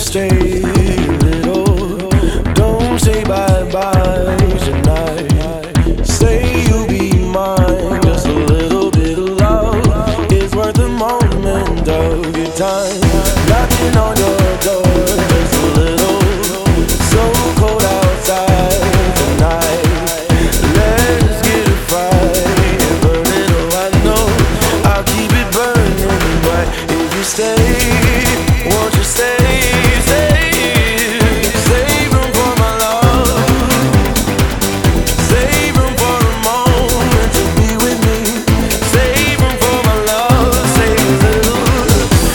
stay a little. Don't say bye-bye tonight. Say you'll be mine. Just a little bit of love is worth a moment of your time. Knocking on your door, just a little. So cold outside tonight. Let's get a fire and burn it. Oh, I know I'll keep it burning bright if you stay. Won't you stay?